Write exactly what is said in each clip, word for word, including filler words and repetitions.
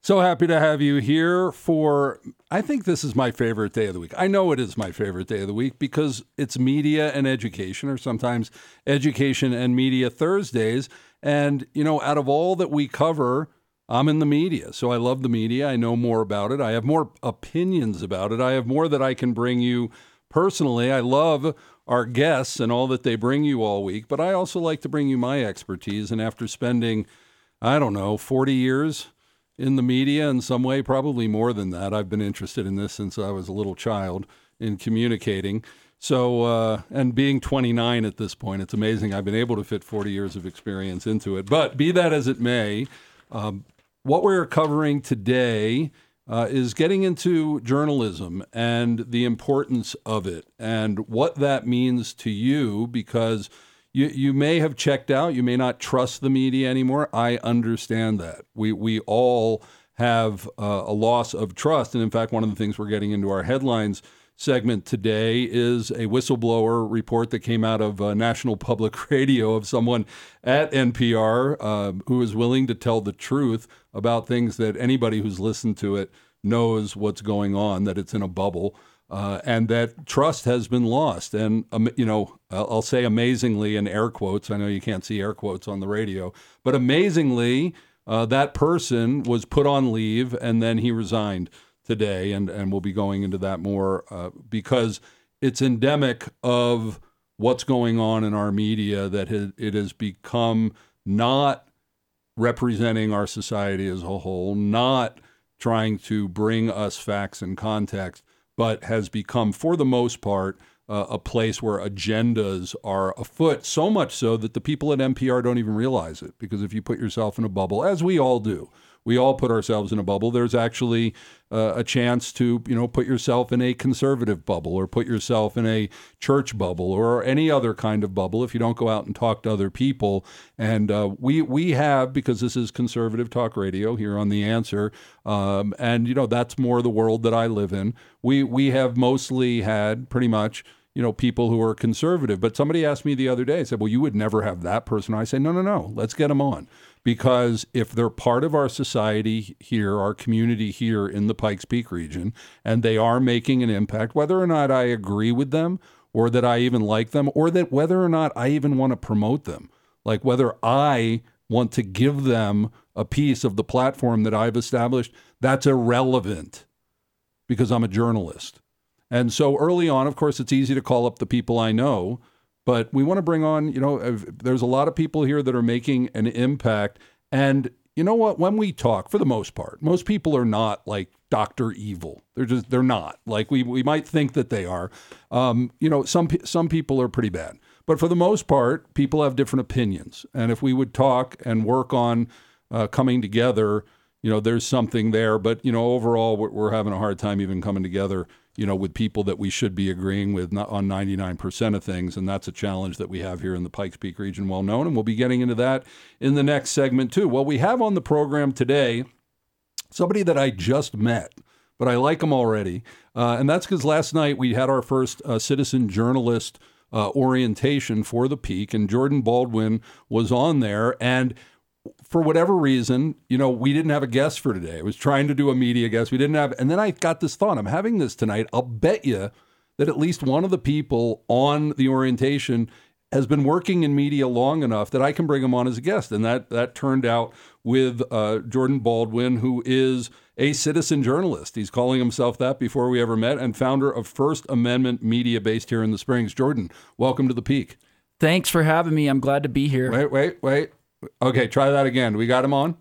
So happy to have you here for, I think this is my favorite day of the week. I know it is my favorite day of the week because it's media and education, or sometimes education and media Thursdays. And, you know, out of all that we cover, I'm in the media. So I love the media. I know more about it. I have more opinions about it. I have more that I can bring you personally. I love our guests and all that they bring you all week, but I also like to bring you my expertise. And after spending, I don't know, forty years in the media in some way, probably more than that. I've been interested in this since I was a little child in communicating. So, uh, and being twenty-nine at this point, it's amazing I've been able to fit forty years of experience into it. But be that as it may, um, what we're covering today uh, is getting into journalism and the importance of it and what that means to you, because You you may have checked out. You may not trust the media anymore. I understand that. We we all have uh, a loss of trust. And in fact, one of the things we're getting into our headlines segment today is a whistleblower report that came out of uh, National Public Radio of someone at N P R uh, who is willing to tell the truth about things that anybody who's listened to it knows what's going on, that it's in a bubble. Uh, and that trust has been lost. And, um, you know, I'll, I'll say amazingly in air quotes. I know you can't see air quotes on the radio, but amazingly, uh, that person was put on leave and then he resigned today. And, and we'll be going into that more uh, because it's endemic of what's going on in our media, that it, it has become not representing our society as a whole, not trying to bring us facts and context, but has become, for the most part, uh, a place where agendas are afoot, so much so that the people at N P R don't even realize it. Because if you put yourself in a bubble, as we all do, we all put ourselves in a bubble, there's actually uh, a chance to, you know, put yourself in a conservative bubble or put yourself in a church bubble or any other kind of bubble if you don't go out and talk to other people. And uh, we we have, because this is conservative talk radio here on The Answer, um, and, you know, that's more the world that I live in. We, we have mostly had pretty much, you know, people who are conservative. But somebody asked me the other day, said, well, you would never have that person. I say, no, no, no, let's get them on. Because if they're part of our society here, our community here in the Pikes Peak region, and they are making an impact, whether or not I agree with them or that I even like them or that whether or not I even want to promote them, like whether I want to give them a piece of the platform that I've established, that's irrelevant because I'm a journalist. And so early on, of course, it's easy to call up the people I know, but we want to bring on, you know, there's a lot of people here that are making an impact. And you know what? When we talk, for the most part, most people are not like Doctor Evil. They're just, they're not. Like we we might think that they are. Um, you know, some some people are pretty bad. But for the most part, people have different opinions. And if we would talk and work on uh, coming together, you know, there's something there. But, you know, overall, we're, we're having a hard time even coming together, you know, with people that we should be agreeing with not on ninety-nine percent of things. And that's a challenge that we have here in the Pikes Peak region, well known. And we'll be getting into that in the next segment, too. Well, we have on the program today somebody that I just met, but I like him already. Uh, and that's because last night we had our first uh, citizen journalist uh, orientation for the Peak, and Jordan Baldwin was on there. And for whatever reason, you know, we didn't have a guest for today. I was trying to do a media guest. We didn't have, and then I got this thought, I'm having this tonight. I'll bet you that at least one of the people on the orientation has been working in media long enough that I can bring him on as a guest. And that that turned out with uh, Jordan Baldwin, who is a citizen journalist. He's calling himself that before we ever met, and founder of First Amendment Media based here in the Springs. Jordan, welcome to the Peak. Thanks for having me. I'm glad to be here. Wait, wait, wait. Okay, try that again. We got him on?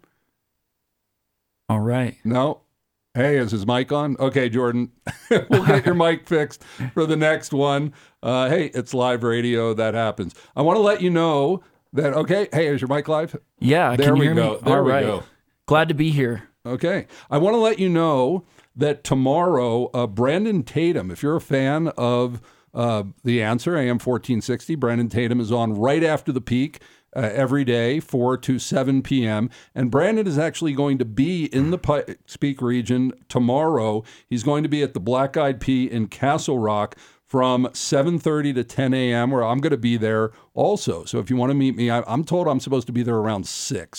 All right. No? Hey, is his mic on? Okay, Jordan, we'll get your mic fixed for the next one. Uh, hey, it's live radio. That happens. I want to let you know that, okay, hey, is your mic live? Yeah, there can we you hear go. me? There All we right. go. Glad to be here. Okay. I want to let you know that tomorrow, uh, Brandon Tatum, if you're a fan of uh, The Answer, A M fourteen sixty, Brandon Tatum is on right after the Peak. Uh, every day, four to seven p.m. And Brandon is actually going to be in the Pikes Peak region tomorrow. He's going to be at the Black Eyed Pea in Castle Rock from seven thirty to ten a.m., where I'm going to be there also. So if you want to meet me, I, I'm told I'm supposed to be there around six.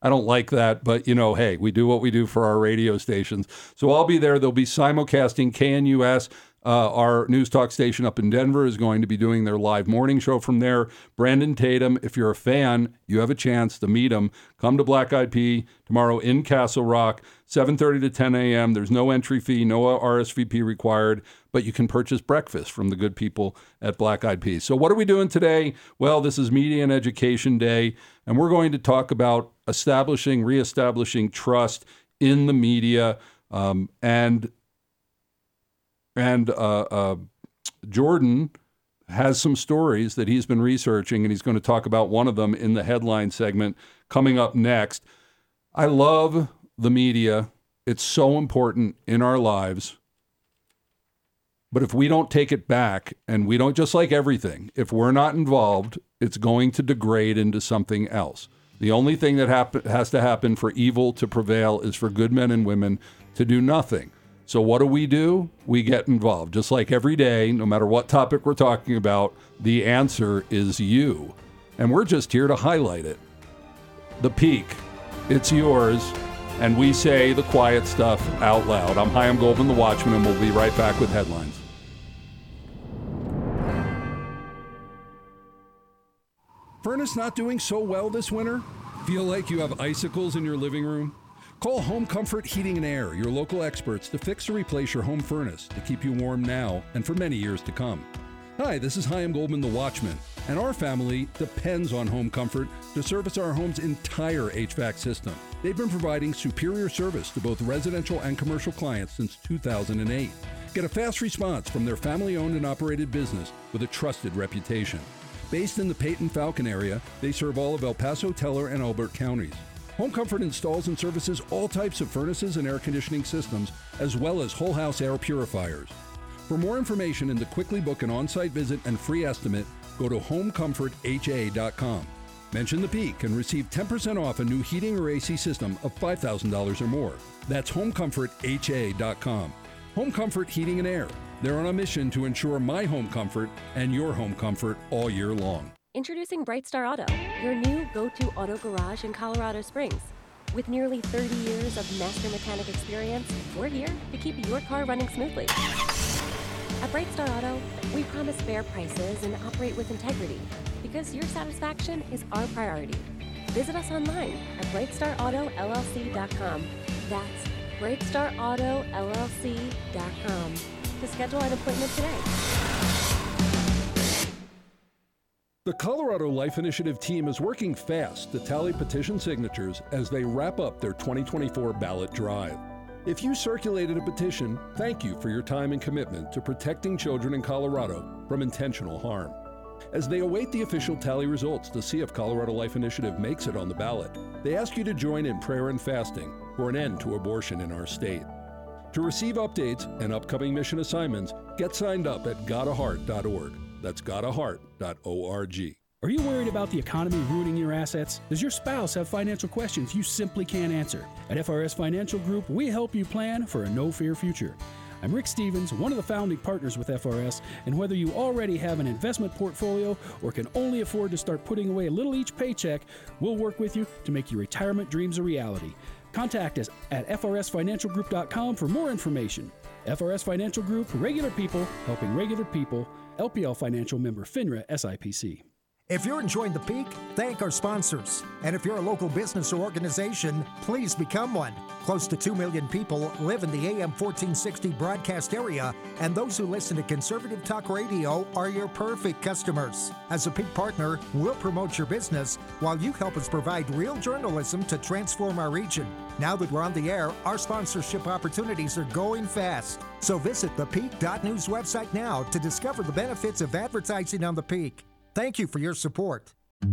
I don't like that, but, you know, hey, we do what we do for our radio stations. So I'll be there. They'll be simulcasting K N U S. Uh, our news talk station up in Denver is going to be doing their live morning show from there. Brandon Tatum, if you're a fan, you have a chance to meet him. Come to Black Eyed Pea tomorrow in Castle Rock, seven thirty to ten a.m. There's no entry fee, no R S V P required, but you can purchase breakfast from the good people at Black Eyed Pea. So what are we doing today? Well, this is Media and Education Day, and we're going to talk about establishing, reestablishing trust in the media, um, and And uh, uh, Jordan has some stories that he's been researching, and he's going to talk about one of them in the headline segment coming up next. I love the media. It's so important in our lives. But if we don't take it back, and we don't, just like everything, if we're not involved, it's going to degrade into something else. The only thing that hap- has to happen for evil to prevail is for good men and women to do nothing. So what do we do? We get involved. Just like every day, no matter what topic we're talking about, the answer is you. And we're just here to highlight it. The Peak, it's yours. And we say the quiet stuff out loud. I'm Chaim Goldman, the Watchman, and we'll be right back with headlines. Furnace not doing so well this winter? Feel like you have icicles in your living room? Call Home Comfort Heating and Air, your local experts, to fix or replace your home furnace to keep you warm now and for many years to come. Hi, this is Chaim Goldman, the Watchman, and our family depends on Home Comfort to service our home's entire H V A C system. They've been providing superior service to both residential and commercial clients since two thousand eight. Get a fast response from their family-owned and operated business with a trusted reputation. Based in the Peyton-Falcon area, they serve all of El Paso, Teller, and Elbert counties. Home Comfort installs and services all types of furnaces and air conditioning systems, as well as whole house air purifiers. For more information and to quickly book an on-site visit and free estimate, go to home comfort h a dot com. Mention the Peak and receive ten percent off a new heating or A C system of five thousand dollars or more. That's home comfort h a dot com. Home Comfort Heating and Air. They're on a mission to ensure my home comfort and your home comfort all year long. Introducing Brightstar Auto, your new go-to auto garage in Colorado Springs. With nearly thirty years of master mechanic experience, we're here to keep your car running smoothly. At Brightstar Auto, we promise fair prices and operate with integrity because your satisfaction is our priority. Visit us online at brightstar auto l l c dot com. That's brightstar auto l l c dot com to schedule an appointment today. The Colorado Life Initiative team is working fast to tally petition signatures as they wrap up their twenty twenty-four ballot drive. If you circulated a petition, thank you for your time and commitment to protecting children in Colorado from intentional harm. As they await the official tally results to see if Colorado Life Initiative makes it on the ballot, they ask you to join in prayer and fasting for an end to abortion in our state. To receive updates and upcoming mission assignments, get signed up at got a heart dot org. That's got a heart dot org. Are you worried about the economy ruining your assets? Does your spouse have financial questions you simply can't answer? At F R S Financial Group, we help you plan for a no-fear future. I'm Rick Stevens, one of the founding partners with F R S, and whether you already have an investment portfolio or can only afford to start putting away a little each paycheck, we'll work with you to make your retirement dreams a reality. Contact us at f r s financial group dot com for more information. F R S Financial Group, regular people helping regular people. L P L Financial member FINRA S I P C. If you're enjoying The Peak, thank our sponsors. And if you're a local business or organization, please become one. Close to two million people live in the A M fourteen sixty broadcast area, and those who listen to conservative talk radio are your perfect customers. As a Peak partner, we'll promote your business while you help us provide real journalism to transform our region. Now that we're on the air, our sponsorship opportunities are going fast. So visit the peak dot news website now to discover the benefits of advertising on The Peak. Thank you for your support.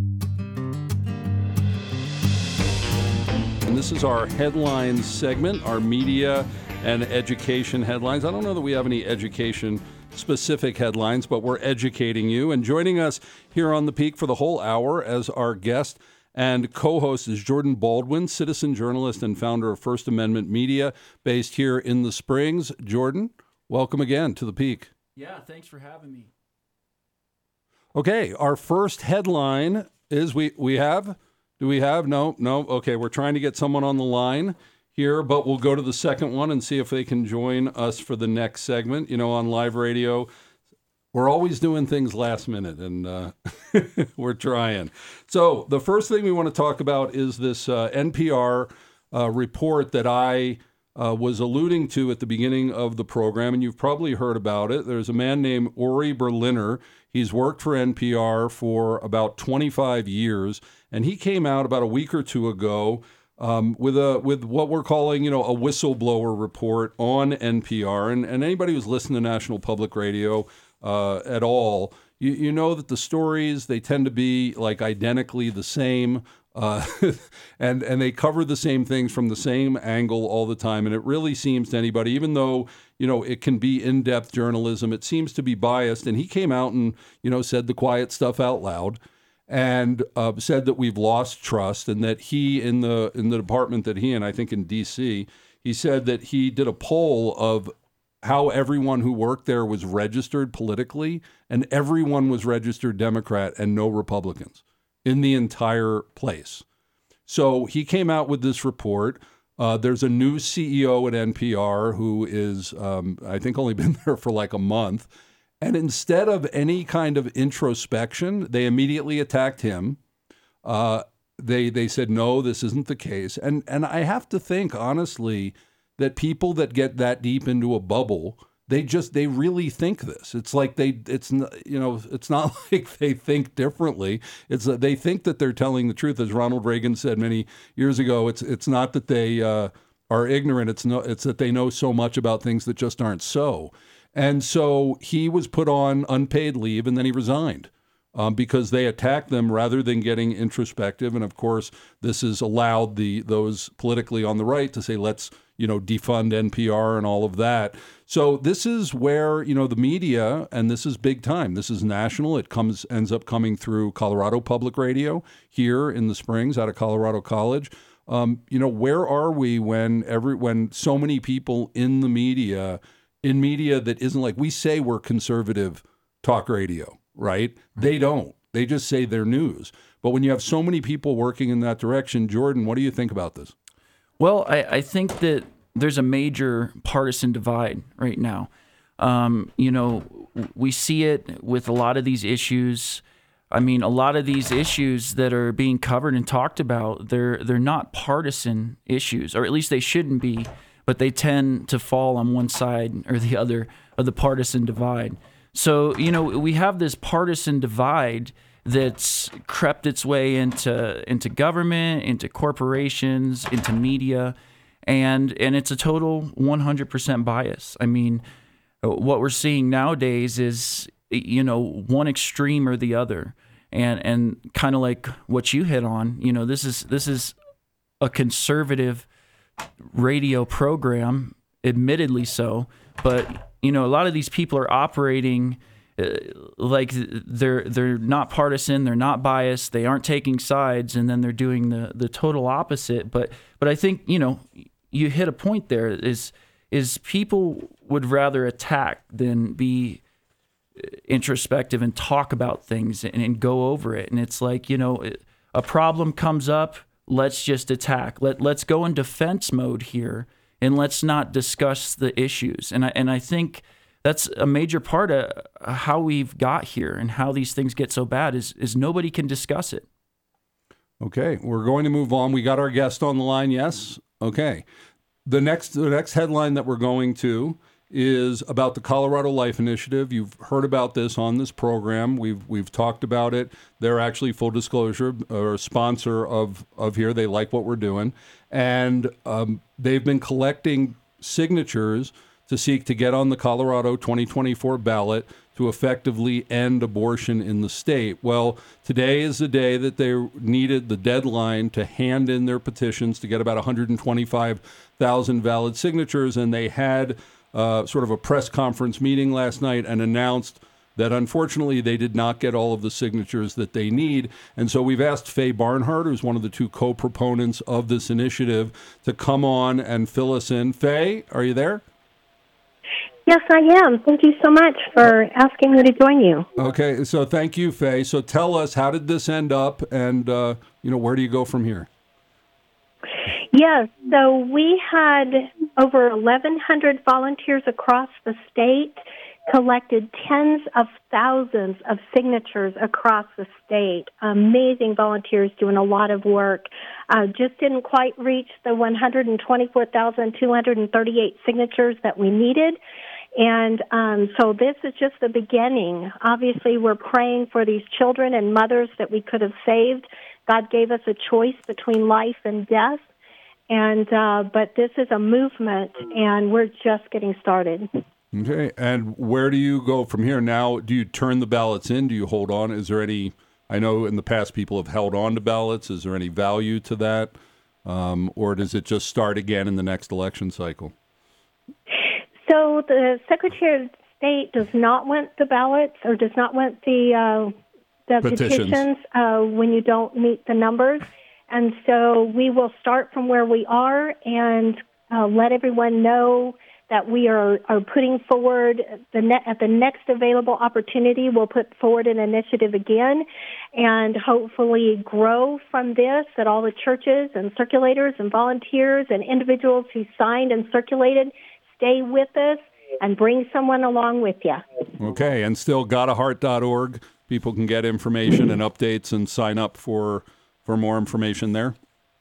And this is our headlines segment, our media and education headlines. I don't know that we have any education-specific headlines, but we're educating you. And joining us here on The Peak for the whole hour as our guest and co-host is Jordan Baldwin, citizen journalist and founder of First Amendment Media, based here in the Springs. Jordan, welcome again to The Peak. Yeah, thanks for having me. Okay, our first headline is we, we have Do we have? No, no. Okay, we're trying to get someone on the line here, but we'll go to the second one and see if they can join us for the next segment. You know, on live radio, we're always doing things last minute, and uh, we're trying. So the first thing we want to talk about is this uh, N P R uh, report that I uh, was alluding to at the beginning of the program, and you've probably heard about it. There's a man named Uri Berliner. He's worked for N P R for about twenty-five years, and he came out about a week or two ago um, with a with what we're calling, you know, a whistleblower report on N P R. And, and anybody who's listened to National Public Radio uh, at all, you, you know that the stories, they tend to be like identically the same. Uh, and and they cover the same things from the same angle all the time. And it really seems to anybody, even though, you know, it can be in-depth journalism, it seems to be biased. And he came out and, you know, said the quiet stuff out loud and uh, said that we've lost trust, and that he in the in the department that he in, I think in D C, he said that he did a poll of how everyone who worked there was registered politically, and everyone was registered Democrat and no Republicans in the entire place. So he came out with this report. Uh, there's a new C E O at N P R who is, um, I think, only been there for like a month. And instead of any kind of introspection, they immediately attacked him. Uh, they they said, no, this isn't the case. And and I have to think, honestly, that people that get that deep into a bubble, they just, they really think this. It's like they, it's, you know, it's not like they think differently. It's that they think that they're telling the truth. As Ronald Reagan said many years ago, it's it's not that they uh, are ignorant. It's no, it's that they know so much about things that just aren't so. And so he was put on unpaid leave, and then he resigned um, because they attacked them rather than getting introspective. And of course, this has allowed the those politically on the right to say, let's, you know, defund N P R and all of that. So this is where, you know, the media, and this is big time. This is national. It comes ends up coming through Colorado Public Radio here in the Springs out of Colorado College. Um, you know, where are we when every when so many people in the media, in media that isn't like, we say we're conservative talk radio, right? They don't. They just say they're news. But when you have so many people working in that direction, Jordan, what do you think about this? Well, I, I think that there's a major partisan divide right now. Um, you know, we see it with a lot of these issues. I mean, a lot of these issues that are being covered and talked about, they're they're not partisan issues, or at least they shouldn't be, but they tend to fall on one side or the other of the partisan divide. So, you know, we have this partisan divide that's crept its way into into government, into corporations, into media, and and it's a total one hundred percent bias. I mean, what we're seeing nowadays is, you know, one extreme or the other, and and kind of like what you hit on. You know, this is this is a conservative radio program, admittedly so, but you know, a lot of these people are operating uh, like they're they're not partisan, they're not biased, they aren't taking sides, and then they're doing the the total opposite. But but I think, you know, you hit a point there. Is is people would rather attack than be introspective and talk about things and, and go over it. And it's like, you know, a problem comes up, let's just attack. Let let's go in defense mode here, and let's not discuss the issues. And I and I think that's a major part of how we've got here and how these things get so bad is is nobody can discuss it. Okay, we're going to move on. We got our guest on the line. Yes. Okay. The next the next headline that we're going to is about the Colorado Life Initiative. You've heard about this on this program. We've we've talked about it. They're actually, full disclosure, a sponsor of, of here. They like what we're doing. And um, they've been collecting signatures to seek to get on the Colorado twenty twenty-four ballot to effectively end abortion in the state. Well, today is the day that they needed the deadline to hand in their petitions to get about one hundred twenty-five thousand valid signatures, and they had uh, sort of a press conference meeting last night and announced that unfortunately they did not get all of the signatures that they need. And so we've asked Faye Barnhart, who's one of the two co-proponents of this initiative, to come on and fill us in. Faye, are you there? Yes, I am. Thank you so much for asking me to join you. Okay, so thank you, Faye. So tell us, how did this end up, and uh, you know, where do you go from here? Yes, so we had over eleven hundred volunteers across the state, collected tens of thousands of signatures across the state. Amazing volunteers doing a lot of work. Uh, just didn't quite reach the one hundred twenty-four thousand two hundred thirty-eight signatures that we needed. And um, so this is just the beginning. Obviously, we're praying for these children and mothers that we could have saved. God gave us a choice between life and death. And uh, but this is a movement, and we're just getting started. Okay, and where do you go from here? Now, do you turn the ballots in? Do you hold on? Is there any, I know in the past people have held on to ballots. Is there any value to that? Um, or does it just start again in the next election cycle? So the Secretary of State does not want the ballots or does not want the, uh, the Petitions. petitions uh, when you don't meet the numbers. And so we will start from where we are and uh, let everyone know that we are, are putting forward, the ne- at the next available opportunity, we'll put forward an initiative again and hopefully grow from this, that all the churches and circulators and volunteers and individuals who signed and circulated stay with us and bring someone along with you. Okay, and still got a heart dot org. People can get information and updates and sign up for, for more information there.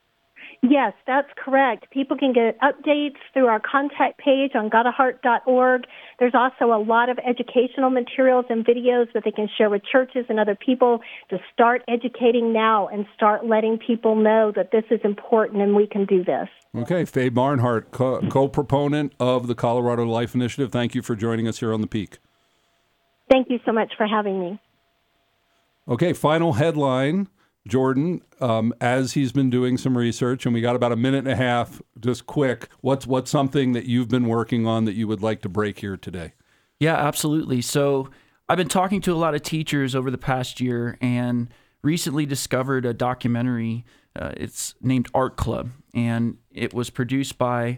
Yes, that's correct. People can get updates through our contact page on got a heart dot org. There's also a lot of educational materials and videos that they can share with churches and other people to start educating now and start letting people know that this is important and we can do this. Okay, Faye Barnhart, co- co-proponent of the Colorado Life Initiative. Thank you for joining us here on The Peak. Thank you so much for having me. Okay, final headline. Jordan, um, as he's been doing some research, and we got about a minute and a half, just quick, what's what's something that you've been working on that you would like to break here today? Yeah, absolutely. So I've been talking to a lot of teachers over the past year and recently discovered a documentary. Uh, it's named Art Club, and it was produced by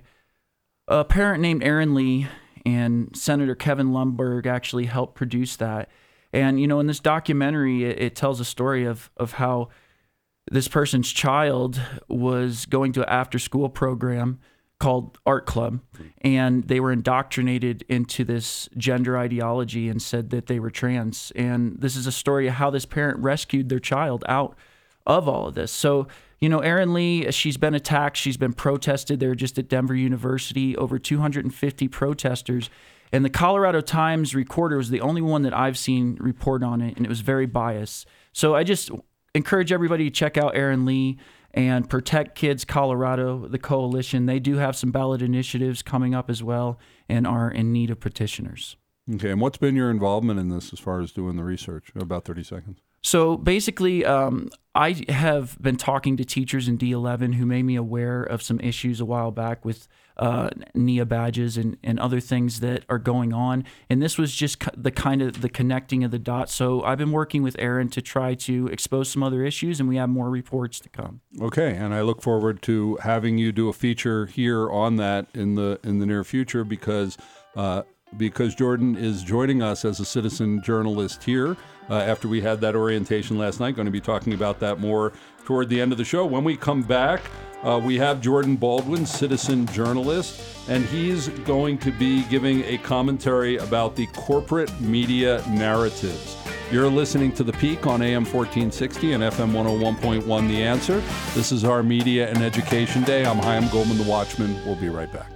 a parent named Aaron Lee, and Senator Kevin Lundberg actually helped produce that. And, you know, in this documentary, it, it tells a story of, of how this person's child was going to an after-school program called Art Club, and they were indoctrinated into this gender ideology and said that they were trans. And this is a story of how this parent rescued their child out of all of this. So, you know, Erin Lee, she's been attacked. She's been protested. They're just at Denver University, over two hundred fifty protesters. And the Colorado Times Recorder was the only one that I've seen report on it, and it was very biased. So I just encourage everybody to check out Erin Lee and Protect Kids Colorado, the coalition. They do have some ballot initiatives coming up as well and are in need of petitioners. Okay, and what's been your involvement in this as far as doing the research? About thirty seconds. So basically, um, I have been talking to teachers in D eleven who made me aware of some issues a while back with uh, N I A badges and, and other things that are going on. And this was just the kind of the connecting of the dots. So I've been working with Aaron to try to expose some other issues, and we have more reports to come. Okay, and I look forward to having you do a feature here on that in the in the near future because uh, because Jordan is joining us as a citizen journalist here. Uh, after we had that orientation last night, going to be talking about that more toward the end of the show. When we come back, uh, we have Jordan Baldwin, citizen journalist, and he's going to be giving a commentary about the corporate media narratives. You're listening to The Peak on A M fourteen sixty and F M one oh one point one The Answer. This is our Media and Education Day. I'm Chaim Goldman, the Watchman. We'll be right back.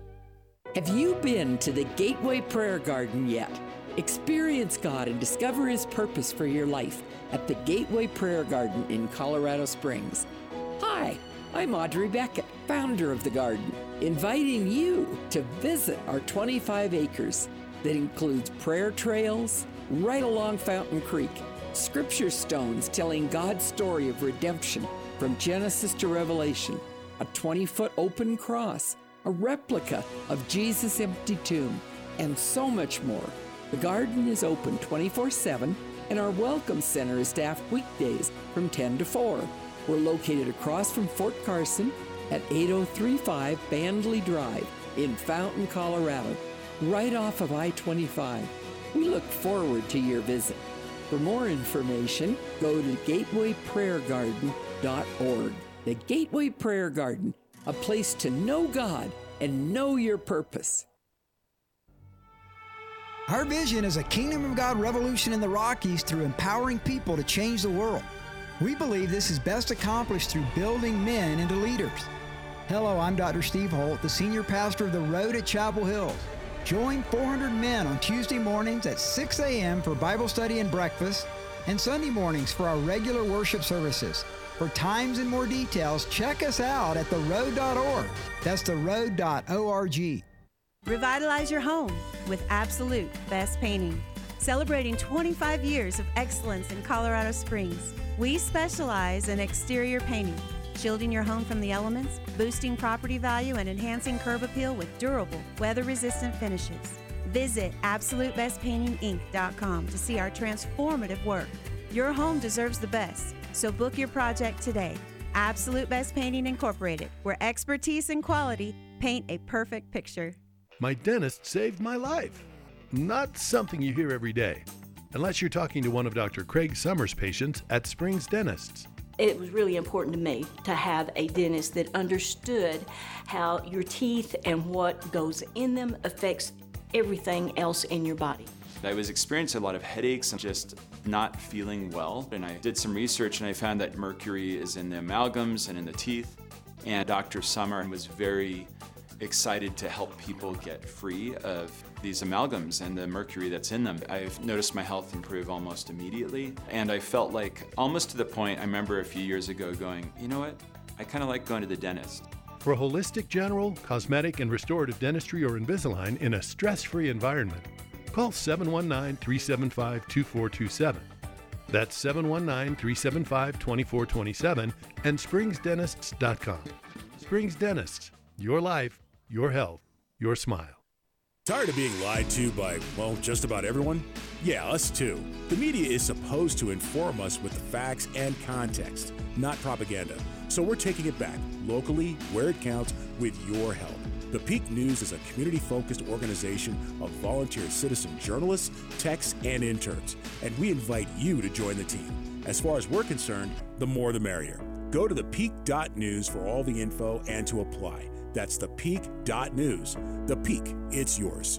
Have you been to the Gateway Prayer Garden yet? Experience God and discover His purpose for your life at the Gateway Prayer Garden in Colorado Springs. Hi, I'm Audrey Beckett, founder of the garden, inviting you to visit our twenty-five acres that includes prayer trails right along Fountain Creek, scripture stones telling God's story of redemption from Genesis to Revelation, a twenty-foot open cross, a replica of Jesus' empty tomb, and so much more. The garden is open twenty-four seven, and our Welcome Center is staffed weekdays from ten to four. We're located across from Fort Carson at eight oh three five Bandley Drive in Fountain, Colorado. right off of I twenty-five. We look forward to your visit. For more information, go to gateway prayer garden dot org. The Gateway Prayer Garden, a place to know God and know your purpose. Our vision is a Kingdom of God revolution in the Rockies through empowering people to change the world. We believe this is best accomplished through building men into leaders. Hello, I'm Doctor Steve Holt, the senior pastor of The Road at Chapel Hills. Join four hundred men on Tuesday mornings at six a.m. for Bible study and breakfast, and Sunday mornings for our regular worship services. For times and more details, check us out at the road dot org. That's the road dot org. Revitalize your home with Absolute Best Painting. Celebrating twenty-five years of excellence in Colorado Springs, we specialize in exterior painting, shielding your home from the elements, boosting property value, and enhancing curb appeal with durable, weather-resistant finishes. Visit absolute best painting inc dot com to see our transformative work. Your home deserves the best, so book your project today. Absolute Best Painting Incorporated, where expertise and quality paint a perfect picture. My dentist saved my life. Not something you hear every day, unless you're talking to one of Doctor Craig Summers' patients at Springs Dentists. It was really important to me to have a dentist that understood how your teeth and what goes in them affects everything else in your body. I was experiencing a lot of headaches and just not feeling well. And I did some research and I found that mercury is in the amalgams and in the teeth. And Doctor Summer was very excited to help people get free of these amalgams and the mercury that's in them. I've noticed my health improve almost immediately. And I felt like almost to the point, I remember a few years ago going, you know what? I kind of like going to the dentist. For holistic general, cosmetic, and restorative dentistry or Invisalign in a stress-free environment, call seven one nine, three seven five, two four two seven. That's seven one nine, three seven five, two four two seven and springs dentists dot com. Springs Dentists, your life, your health, your smile. Tired of being lied to by, well, just about everyone? Yeah, us too. The media is supposed to inform us with the facts and context, not propaganda. So we're taking it back, locally, where it counts, with your help. The Peak News is a community-focused organization of volunteer citizen journalists, techs, and interns, and we invite you to join the team. As far as we're concerned, the more the merrier. Go to the peak dot news for all the info and to apply. That's the peak dot news. The Peak, it's yours.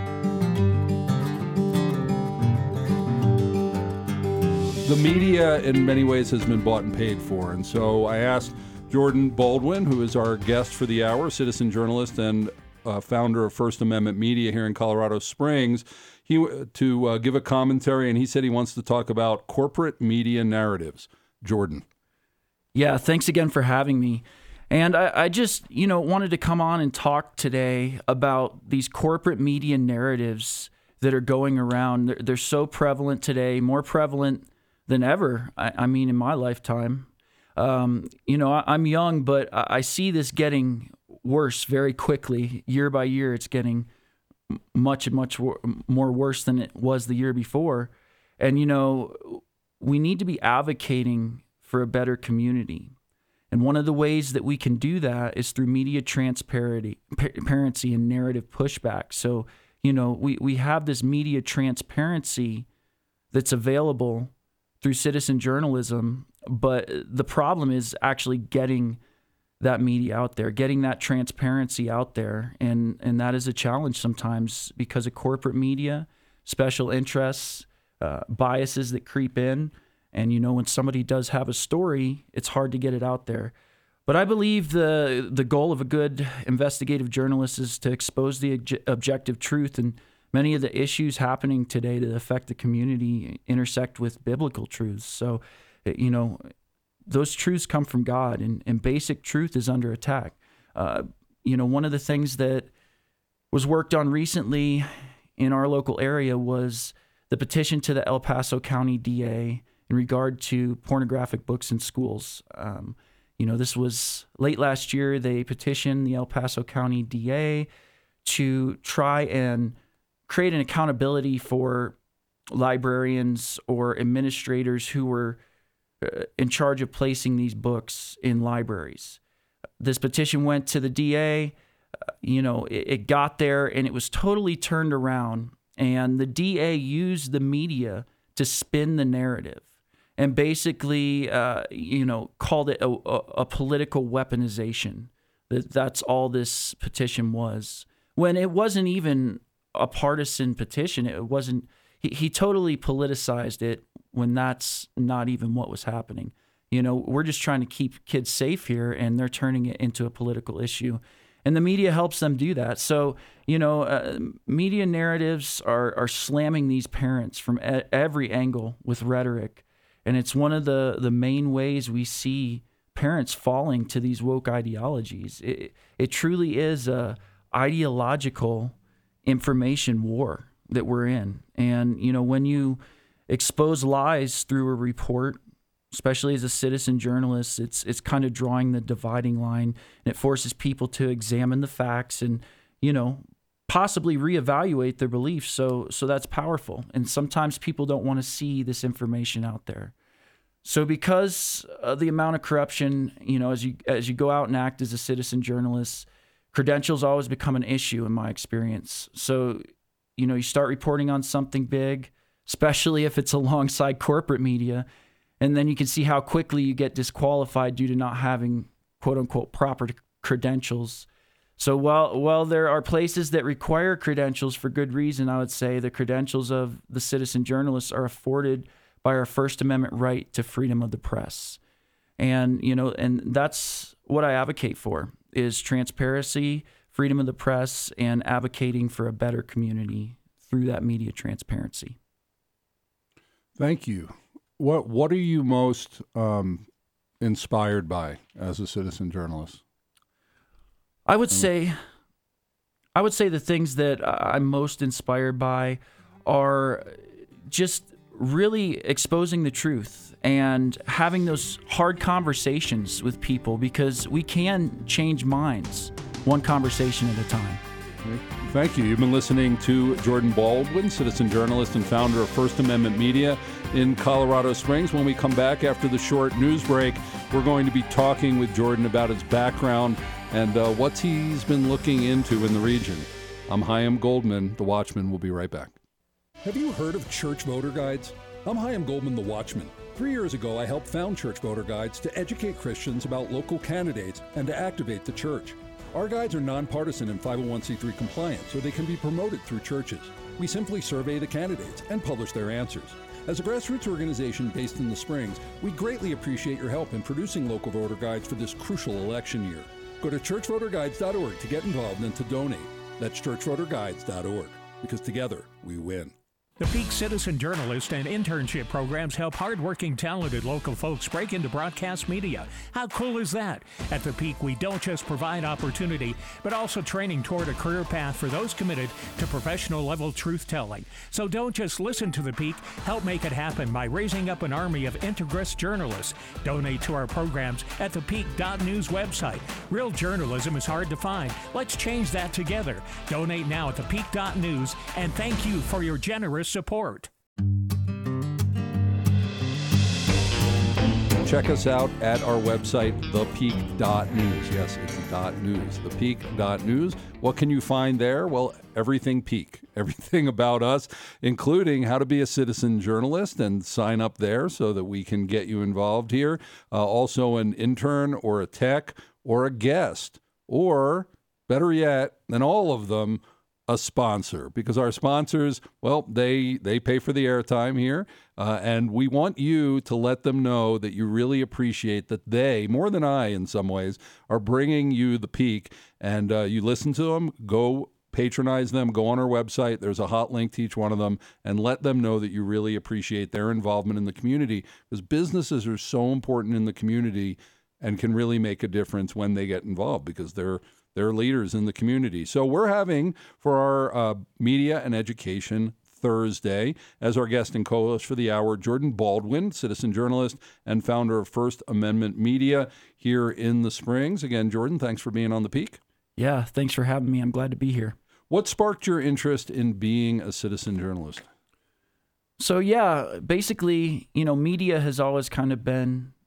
The media, in many ways, has been bought and paid for. And so I asked Jordan Baldwin, who is our guest for the hour, citizen journalist and uh, founder of First Amendment Media here in Colorado Springs, he to uh, give a commentary, and he said he wants to talk about corporate media narratives. Jordan. Yeah, thanks again for having me. And I, I just, you know, wanted to come on and talk today about these corporate media narratives that are going around. They're, they're so prevalent today, more prevalent than ever, I, I mean, in my lifetime. Um, you know, I, I'm young, but I, I see this getting worse very quickly. Year by year, it's getting much, much wor- more worse than it was the year before. And, you know, we need to be advocating for a better community. And one of the ways that we can do that is through media transparency transparency and narrative pushback. So, you know, we, we have this media transparency that's available through citizen journalism, but the problem is actually getting that media out there, getting that transparency out there. And, and that is a challenge sometimes because of corporate media, special interests, uh, biases that creep in. And, you know, when somebody does have a story, it's hard to get it out there. But I believe the the goal of a good investigative journalist is to expose the obje- objective truth. And many of the issues happening today that affect the community intersect with biblical truths. So, you know, those truths come from God, and, and basic truth is under attack. Uh, you know, one of the things that was worked on recently in our local area was the petition to the El Paso County D A in regard to pornographic books in schools. Um, you know, this was late last year. They petitioned the El Paso County D A to try and create an accountability for librarians or administrators who were uh, in charge of placing these books in libraries. This petition went to the D A. you know, it, it got there and it was totally turned around. And the D A used the media to spin the narrative and basically, uh, you know, called it a, a, a political weaponization. That that's all this petition was. When it wasn't even a partisan petition. It wasn't. He, he totally politicized it when that's not even what was happening. You know, we're just trying to keep kids safe here, and they're turning it into a political issue. And the media helps them do that. So, you know, uh, media narratives are are slamming these parents from e- every angle with rhetoric. And it's one of the, the main ways we see parents falling to these woke ideologies. It, it truly is a ideological information war that we're in. And, you know, when you expose lies through a report, especially as a citizen journalist, it's it's kind of drawing the dividing line, and it forces people to examine the facts and, you know, possibly reevaluate their beliefs. So so that's powerful. And sometimes people don't want to see this information out there. So because of the amount of corruption, you know, as you as you go out and act as a citizen journalist, credentials always become an issue in my experience. So, you know, you start reporting on something big, especially if it's alongside corporate media, and then you can see how quickly you get disqualified due to not having quote unquote proper credentials. So while while there are places that require credentials for good reason, I would say the credentials of the citizen journalists are afforded by our First Amendment right to freedom of the press. And, you know, and that's what I advocate for, is transparency, freedom of the press, and advocating for a better community through that media transparency. Thank you. What what are you most um, inspired by as a citizen journalist? I would say, I would say the things that I'm most inspired by are just really exposing the truth and having those hard conversations with people, because we can change minds one conversation at a time. Thank you. You've been listening to Jordan Baldwin, citizen journalist and founder of First Amendment Media in Colorado Springs. When we come back after the short news break, we're going to be talking with Jordan about his background and uh, what he's been looking into in the region. I'm Chaim Goldman. The Watchman will be right back. Have you heard of church voter guides? I'm Chaim Goldman, the Watchman. Three years ago, I helped found church voter guides to educate Christians about local candidates and to activate the church. Our guides are nonpartisan and five oh one c three compliant, so they can be promoted through churches. We simply survey the candidates and publish their answers. As a grassroots organization based in the Springs, we greatly appreciate your help in producing local voter guides for this crucial election year. Go to church voter guides dot org to get involved and to donate. That's church voter guides dot org, because together we win. The Peak Citizen Journalist and Internship programs help hardworking, talented local folks break into broadcast media. How cool is that? At the Peak, we don't just provide opportunity, but also training toward a career path for those committed to professional-level truth-telling. So don't just listen to the Peak. Help make it happen by raising up an army of integrous journalists. Donate to our programs at the peak dot news website. Real journalism is hard to find. Let's change that together. Donate now at the peak dot news, and thank you for your generous support. Check us out at our website, the peak dot news. Yes, it's .news, the peak dot news. What can you find there? Well, everything Peak, everything about us, including how to be a citizen journalist, and sign up there so that we can get you involved here. Uh, also an intern or a tech or a guest, or better yet than all of them, a sponsor, because our sponsors, well, they they pay for the airtime here, uh, and we want you to let them know that you really appreciate that they, more than I in some ways, are bringing you the Peak, and uh, you listen to them. Go patronize them. Go on our website. There's a hot link to each one of them, and let them know that you really appreciate their involvement in the community, because businesses are so important in the community and can really make a difference when they get involved, because they're They're leaders in the community. So we're having, for our uh, Media and Education Thursday, as our guest and co-host for the hour, Jordan Baldwin, citizen journalist and founder of First Amendment Media here in the Springs. Again, Jordan, thanks for being on the Peak. Yeah, thanks for having me. I'm glad to be here. What sparked your interest in being a citizen journalist? So yeah, basically, you know, media has always kind of been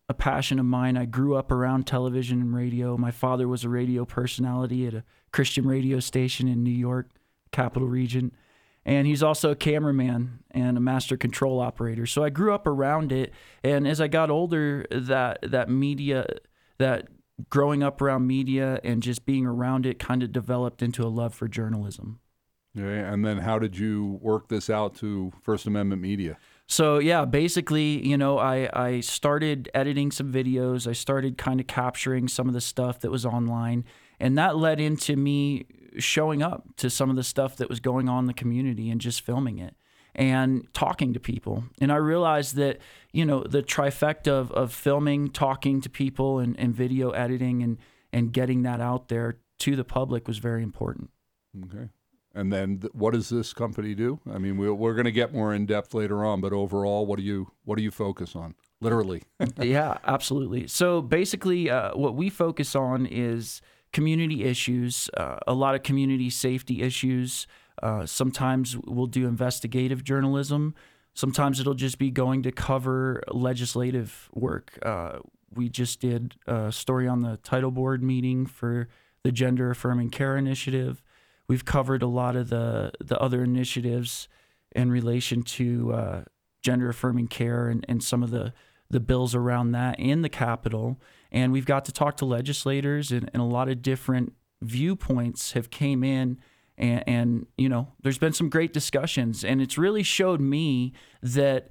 a passion of mine. I grew up around television and radio. My father was a radio personality at a Christian radio station in New York, Capital Region. And he's also a cameraman and a master control operator. So I grew up around it. And as I got older, that that media, that growing up around media and just being around it kind of developed into a love for journalism. Yeah, and then how did you work this out to First Amendment Media? So yeah, basically, you know, I, I started editing some videos. I started kind of capturing some of the stuff that was online. And that led into me showing up to some of the stuff that was going on in the community and just filming it and talking to people. And I realized that, you know, the trifecta of, of filming, talking to people, and, and video editing and, and getting that out there to the public was very important. Okay. And then th- what does this company do? I mean, we're, we're going to get more in depth later on, but overall, what do you what do you focus on? Literally. Yeah, absolutely. So basically, uh, what we focus on is community issues, uh, a lot of community safety issues. Uh, sometimes we'll do investigative journalism. Sometimes it'll just be going to cover legislative work. Uh, we just did a story on the title board meeting for the Gender Affirming Care Initiative. We've covered a lot of the, the other initiatives in relation to uh, gender affirming care and, and some of the, the bills around that in the Capitol. And we've got to talk to legislators, and, and a lot of different viewpoints have came in. And, and, you know, there's been some great discussions. And it's really showed me that,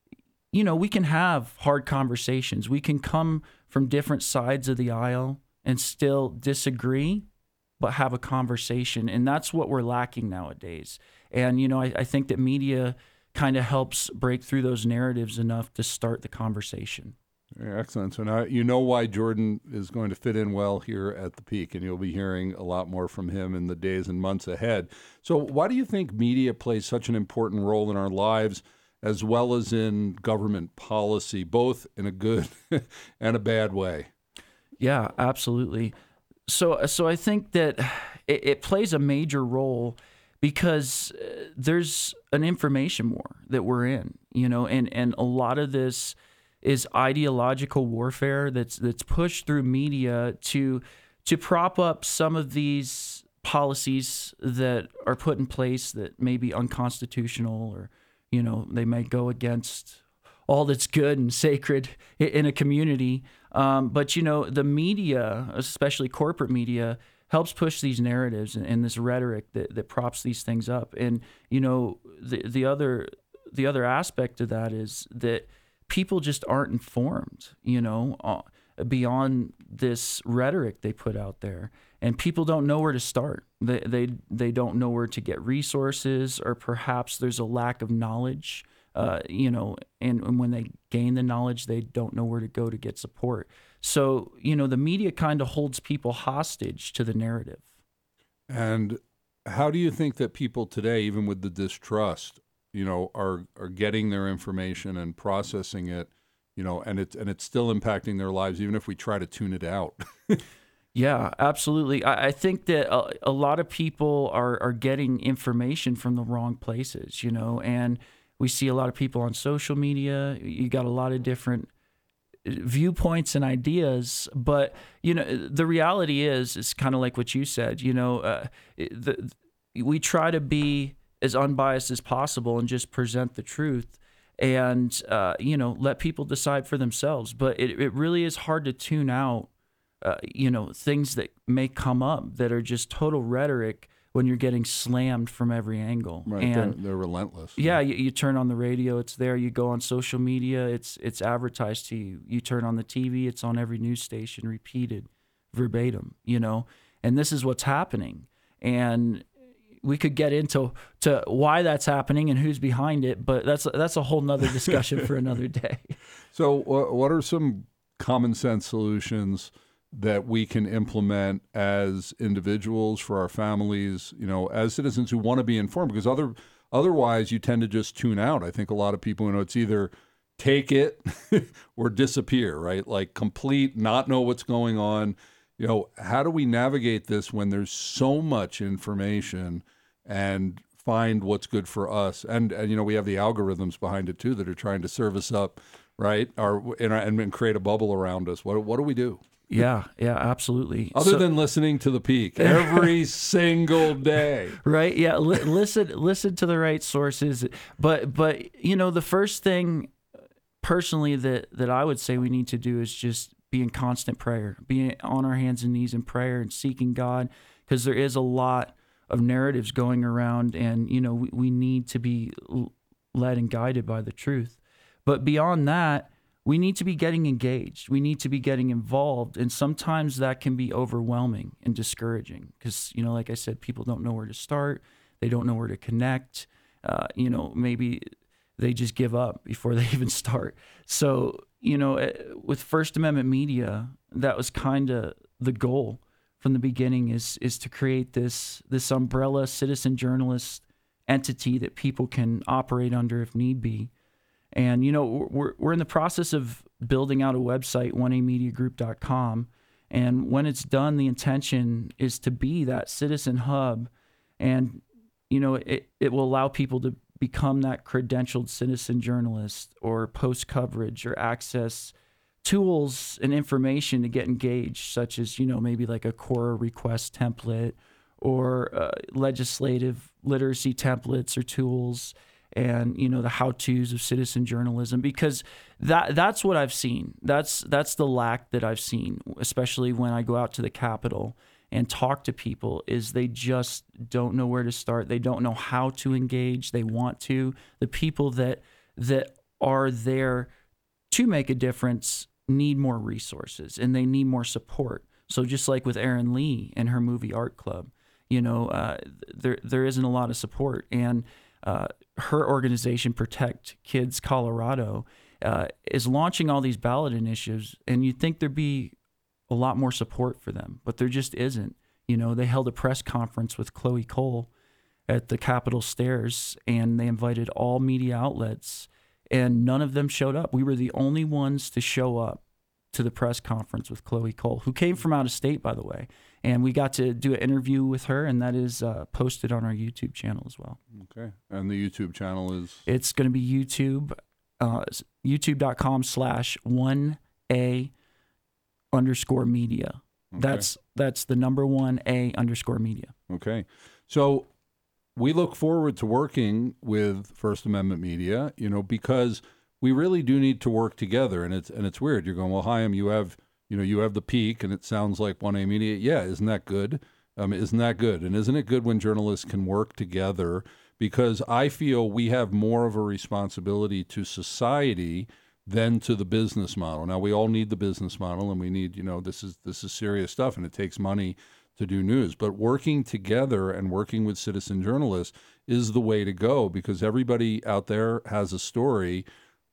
you know, we can have hard conversations. We can come from different sides of the aisle and still disagree, but have a conversation. And that's what we're lacking nowadays. And, you know, I, I think that media kind of helps break through those narratives enough to start the conversation. Yeah, excellent. So now you know why Jordan is going to fit in well here at the Peak, and you'll be hearing a lot more from him in the days and months ahead. So why do you think media plays such an important role in our lives as well as in government policy, both in a good and a bad way? Yeah, absolutely. So, so I think that it, it plays a major role because there's an information war that we're in, you know, and, and a lot of this is ideological warfare that's that's pushed through media to to prop up some of these policies that are put in place that may be unconstitutional, or, you know, they may go against all that's good and sacred in a community. Um, but, you know, the media, especially corporate media, helps push these narratives and, and this rhetoric that, that props these things up. And, you know, the the other the other aspect of that is that people just aren't informed, you know, uh, beyond this rhetoric they put out there. And people don't know where to start. They they they don't know where to get resources, or perhaps there's a lack of knowledge. Uh, you know, and, and when they gain the knowledge, they don't know where to go to get support. So, you know, the media kind of holds people hostage to the narrative. And how do you think that people today, even with the distrust, you know, are are getting their information and processing it, you know, and it's and it's still impacting their lives, even if we try to tune it out? Yeah, absolutely. I, I think that a, a lot of people are are getting information from the wrong places, you know, and we see a lot of people on social media. You got a lot of different viewpoints and ideas, but, you know, the reality is, it's kind of like what you said, you know, uh, the, we try to be as unbiased as possible and just present the truth and, uh, you know, let people decide for themselves. But it, it really is hard to tune out, uh, you know, things that may come up that are just total rhetoric when you're getting slammed from every angle. Right, and they're, they're relentless. Yeah, you, you turn on the radio, it's there. You go on social media, it's it's advertised to you. You turn on the T V, it's on every news station, repeated, verbatim, you know. And this is what's happening. And we could get into to why that's happening and who's behind it, but that's that's a whole nother discussion for another day. So uh, what are some common sense solutions that we can implement as individuals, for our families, you know, as citizens who want to be informed? Because other otherwise you tend to just tune out. I think a lot of people, you know, it's either take it or disappear, right? Like complete not know what's going on. You know, how do we navigate this when there's so much information and find what's good for us? And, and you know, we have the algorithms behind it too that are trying to serve us up right? Or and, and create a bubble around us. What what do we do? Yeah, yeah, absolutely. Other So- than listening to the Peak every single day, right? Yeah, li- listen, listen to the right sources. But but you know, the first thing personally that that I would say we need to do is just be in constant prayer, be on our hands and knees in prayer and seeking God, because there is a lot of narratives going around, and you know we, we need to be led and guided by the truth. But beyond that, we need to be getting engaged. We need to be getting involved. And sometimes that can be overwhelming and discouraging because, you know, like I said, people don't know where to start. They don't know where to connect. Uh, you know, maybe they just give up before they even start. So, you know, with First Amendment Media, that was kind of the goal from the beginning is is to create this this umbrella citizen journalist entity that people can operate under if need be. And, you know, we're we're in the process of building out a website, one a media group dot com. And when it's done, the intention is to be that citizen hub. And, you know, it, it will allow people to become that credentialed citizen journalist or post coverage or access tools and information to get engaged, such as, you know, maybe like a Quora request template or uh, legislative literacy templates or tools. And, you know, the how-tos of citizen journalism, because that that's what I've seen. That's that's the lack that I've seen, especially when I go out to the Capitol and talk to people, is they just don't know where to start. They don't know how to engage. They want to. The people that that are there to make a difference need more resources and they need more support. So just like with Erin Lee and her movie Art Club, you know, uh, there there isn't a lot of support. And Uh, her organization, Protect Kids Colorado, uh, is launching all these ballot initiatives, and you'd think there'd be a lot more support for them, but there just isn't. You know, they held a press conference with Chloe Cole at the Capitol stairs, and they invited all media outlets, and none of them showed up. We were the only ones to show up to the press conference with Chloe Cole, who came from out of state, by the way. And we got to do an interview with her, and that is uh, posted on our YouTube channel as well. Okay. And the YouTube channel is? It's going to be YouTube, uh, youtube.com slash 1A underscore media. Okay. That's that's the number one A underscore media. Okay. So we look forward to working with First Amendment Media, you know, because we really do need to work together. And it's and it's weird. You're going, well, Chaim, you have... You know, you have the Peak, and it sounds like one A Media. Yeah, isn't that good? Um, isn't that good? And isn't it good when journalists can work together? Because I feel we have more of a responsibility to society than to the business model. Now, we all need the business model, and we need, you know, this is this is serious stuff, and it takes money to do news. But working together and working with citizen journalists is the way to go, because everybody out there has a story.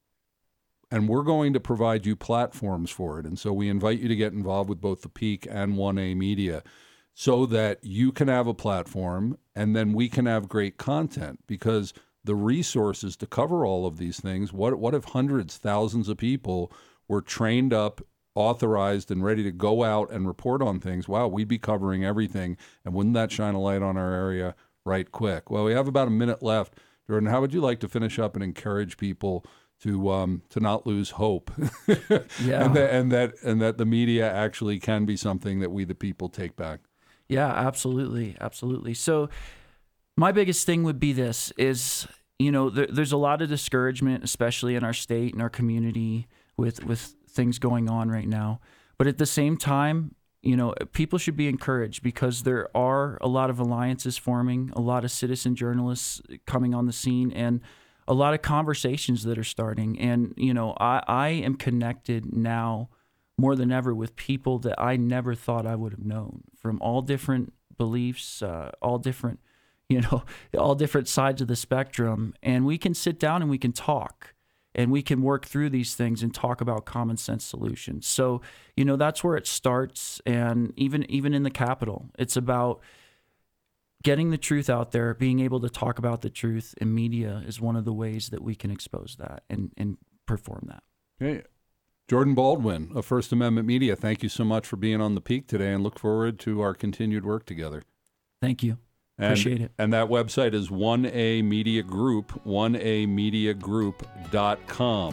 And we're going to provide you platforms for it. And so we invite you to get involved with both the Peak and one A Media so that you can have a platform and then we can have great content, because the resources to cover all of these things, what what if hundreds, thousands of people were trained up, authorized, and ready to go out and report on things? Wow, we'd be covering everything. And wouldn't that shine a light on our area right quick? Well, we have about a minute left. Jordan, how would you like to finish up and encourage people to um to not lose hope, yeah, and that and that and that the media actually can be something that we the people take back? Yeah, absolutely, absolutely. So my biggest thing would be this: is you know there, there's a lot of discouragement, especially in our state and our community, with with things going on right now. But at the same time, you know, people should be encouraged, because there are a lot of alliances forming, a lot of citizen journalists coming on the scene, and a lot of conversations that are starting. And, you know, I, I am connected now more than ever with people that I never thought I would have known, from all different beliefs, uh, all different, you know, all different sides of the spectrum. And we can sit down and we can talk, and we can work through these things and talk about common sense solutions. So, you know, that's where it starts. And even, even in the Capitol, it's about getting the truth out there, being able to talk about the truth, and media is one of the ways that we can expose that and, and perform that. Okay. Jordan Baldwin of First Amendment Media, thank you so much for being on the Peak today, and look forward to our continued work together. Thank you. And, Appreciate it. And that website is one A Media Group, one a media group dot com.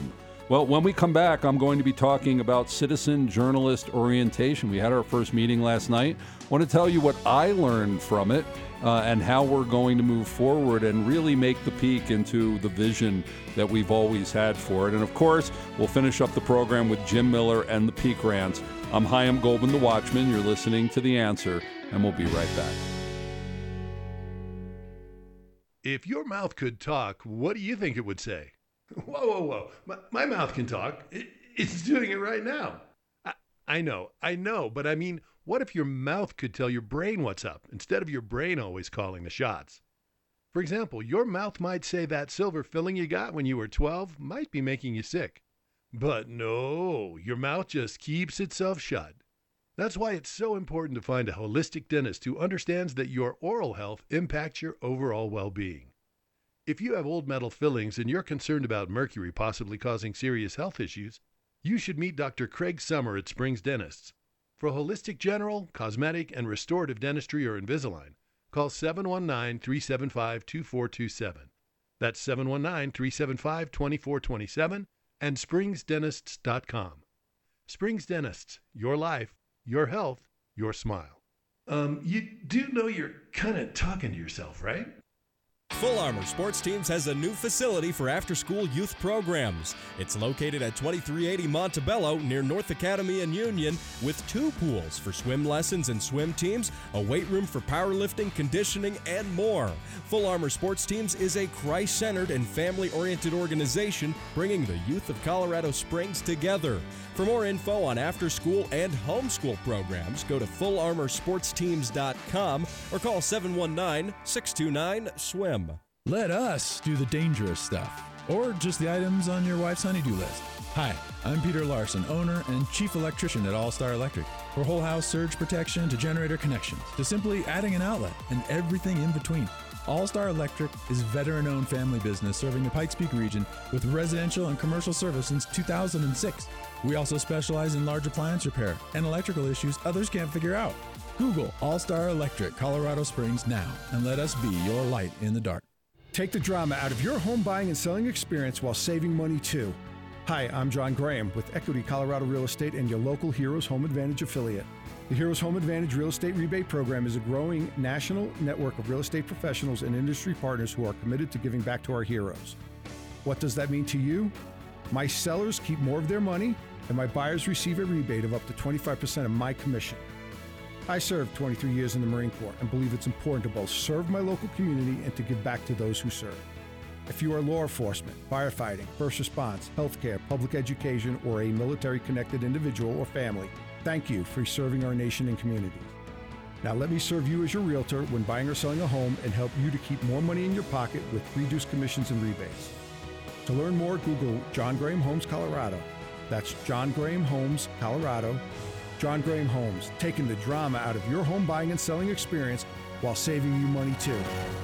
Well, when we come back, I'm going to be talking about citizen journalist orientation. We had our first meeting last night. I want to tell you what I learned from it uh, and how we're going to move forward and really make the Peak into the vision that we've always had for it. And of course, we'll finish up the program with Jim Miller and the Peak Rants. I'm Chaim Goldman, the Watchman. You're listening to The Answer, and we'll be right back. If your mouth could talk, what do you think it would say? Whoa, whoa, whoa. My, my mouth can talk. It, it's doing it right now. I, I know, I know. But I mean, what if your mouth could tell your brain what's up instead of your brain always calling the shots? For example, your mouth might say that silver filling you got when you were twelve might be making you sick. But no, your mouth just keeps itself shut. That's why it's so important to find a holistic dentist who understands that your oral health impacts your overall well-being. If you have old metal fillings and you're concerned about mercury possibly causing serious health issues, you should meet Doctor Craig Summer at Springs Dentists. For holistic general, cosmetic, and restorative dentistry or Invisalign, call seven one nine, three seven five, two four two seven. That's seven one nine, three seven five, two four two seven and springs dentists dot com. Springs Dentists, your life, your health, your smile. Um, you do know you're kind of talking to yourself, right? Full Armor Sports Teams has a new facility for after-school youth programs. It's located at twenty-three eighty Montebello near North Academy and Union with two pools for swim lessons and swim teams, a weight room for powerlifting, conditioning, and more. Full Armor Sports Teams is a Christ-centered and family-oriented organization bringing the youth of Colorado Springs together. For more info on after-school and homeschool programs, go to full armor sports teams dot com or call seven one nine, six two nine, swim. Let us do the dangerous stuff, or just the items on your wife's honey-do list. Hi, I'm Peter Larson, owner and chief electrician at All Star Electric. For whole house surge protection to generator connections, to simply adding an outlet and everything in between. All Star Electric is a veteran-owned family business serving the Pikes Peak region with residential and commercial service since two thousand six. We also specialize in large appliance repair and electrical issues others can't figure out. Google All Star Electric Colorado Springs now and let us be your light in the dark. Take the drama out of your home buying and selling experience while saving money too. Hi, I'm John Graham with Equity Colorado Real Estate and your local Heroes Home Advantage affiliate. The Heroes Home Advantage Real Estate Rebate Program is a growing national network of real estate professionals and industry partners who are committed to giving back to our heroes. What does that mean to you? My sellers keep more of their money, and my buyers receive a rebate of up to twenty-five percent of my commission. I served twenty-three years in the Marine Corps and believe it's important to both serve my local community and to give back to those who serve. If you are law enforcement, firefighting, first response, healthcare, public education, or a military-connected individual or family, thank you for serving our nation and communities. Now let me serve you as your realtor when buying or selling a home and help you to keep more money in your pocket with reduced commissions and rebates. To learn more, Google John Graham Homes Colorado. That's John Graham Homes Colorado. John Graham Homes, taking the drama out of your home buying and selling experience while saving you money too.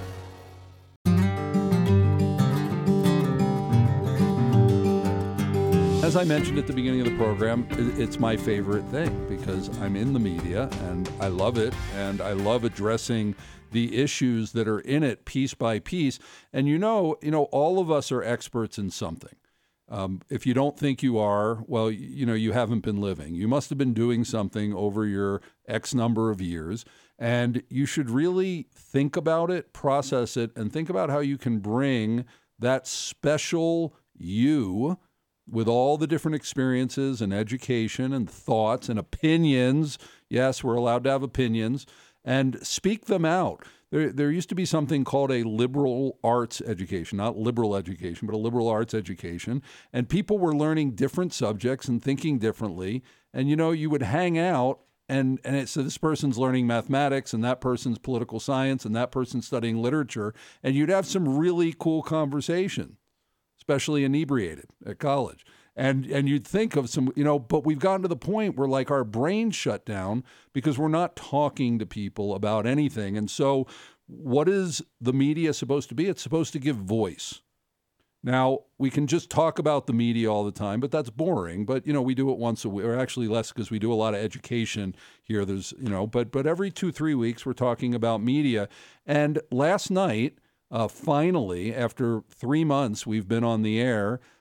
As I mentioned at the beginning of the program, it's my favorite thing because I'm in the media and I love it, and I love addressing the issues that are in it piece by piece. And you know, you know, all of us are experts in something. Um, if you don't think you are, well, you know, you haven't been living. You must have been doing something over your X number of years, and you should really think about it, process it, and think about how you can bring that special you with all the different experiences and education and thoughts and opinions. Yes, we're allowed to have opinions, and speak them out. There, there used to be something called a liberal arts education, not liberal education, but a liberal arts education. And people were learning different subjects and thinking differently. And, you know, you would hang out and, and it, so this person's learning mathematics and that person's political science and that person's studying literature. And you'd have some really cool conversation, especially inebriated at college. And and you'd think of some, you know, but we've gotten to the point where like our brains shut down because we're not talking to people about anything. And so what is the media supposed to be? It's supposed to give voice. Now, we can just talk about the media all the time, but that's boring. But, you know, we do it once a week, or actually less because we do a lot of education here. There's, you know, but but every two, three weeks we're talking about media. And last night, uh, finally, after three months we've been on the air,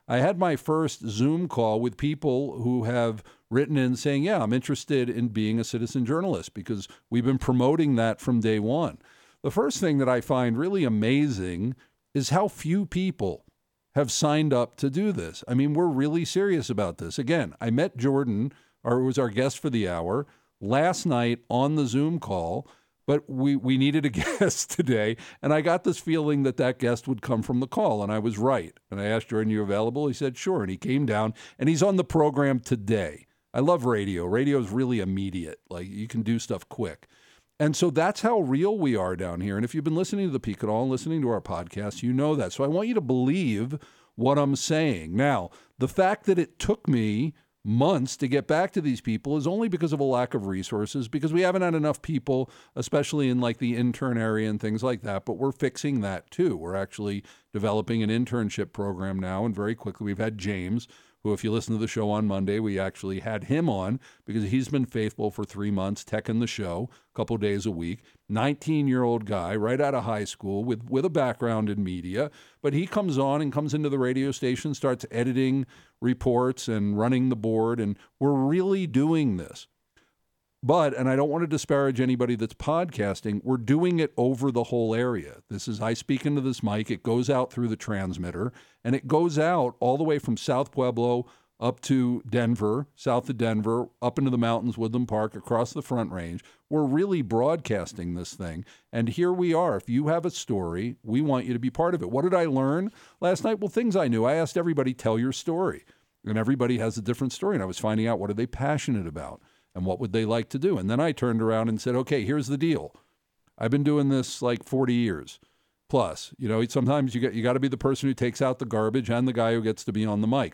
I had my first Zoom call with people who have written in saying, yeah, I'm interested in being a citizen journalist because we've been promoting that from day one. The first thing that I find really amazing is how few people have signed up to do this. I mean, we're really serious about this. Again, I met Jordan, or was our guest for the hour, last night on the Zoom call, but we, we needed a guest today, and I got this feeling that that guest would come from the call, and I was right. And I asked Jordan, you available? He said, sure, and he came down, and he's on the program today. I love radio. Radio is really immediate. Like, you can do stuff quick. And so that's how real we are down here. And if you've been listening to The Peak at all, listening to our podcast, you know that. So I want you to believe what I'm saying. Now, the fact that it took me months to get back to these people is only because of a lack of resources, because we haven't had enough people, especially in like the intern area and things like that. But we're fixing that too. We're actually developing an internship program now. And very quickly, we've had James, who, if you listen to the show on Monday, we actually had him on because he's been faithful for three months, teching the show a couple days a week. nineteen-year-old guy right out of high school with, with a background in media. But he comes on and comes into the radio station, starts editing reports and running the board, and we're really doing this. But, and I don't want to disparage anybody that's podcasting, we're doing it over the whole area. This is, I speak into this mic, it goes out through the transmitter, and it goes out all the way from South Pueblo up to Denver, south of Denver, up into the mountains, Woodland Park, across the Front Range. We're really broadcasting this thing. And here we are. If you have a story, we want you to be part of it. What did I learn last night? Well, things I knew. I asked everybody, tell your story. And everybody has a different story. And I was finding out, what are they passionate about? And what would they like to do? And then I turned around and said, okay, here's the deal. I've been doing this like forty years plus. You know, sometimes you got, you got to be the person who takes out the garbage and the guy who gets to be on the mic.